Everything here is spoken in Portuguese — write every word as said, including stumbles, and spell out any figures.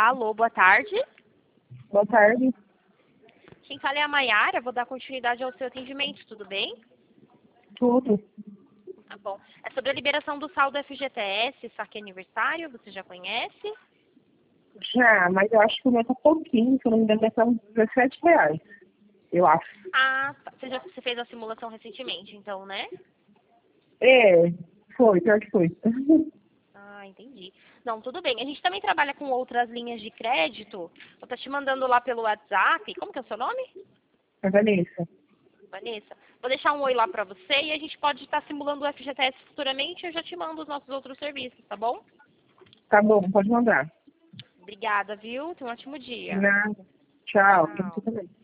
Alô, boa tarde. Boa tarde. Quem fala é a Maiara, vou dar continuidade ao seu atendimento, tudo bem? Tudo. Tá bom. É sobre a liberação do saldo F G T S, saque aniversário, você já conhece? Já, mas eu acho que o meu tá pouquinho, se eu não me engano, deve ser uns dezessete reais. Eu acho. Ah, tá. Você já você fez a simulação recentemente, então, né? É, foi, pior que foi. Ah, entendi. Não, tudo bem. A gente também trabalha com outras linhas de crédito. Eu tô te mandando lá pelo WhatsApp. Como que é o seu nome? A Vanessa. Vanessa. Vou deixar um oi lá pra você e a gente pode estar simulando o F G T S futuramente. Eu já te mando os nossos outros serviços, tá bom? Tá bom, pode mandar. Obrigada, viu? Tenha um ótimo dia. Nada. Tchau, pra você Tchau. também.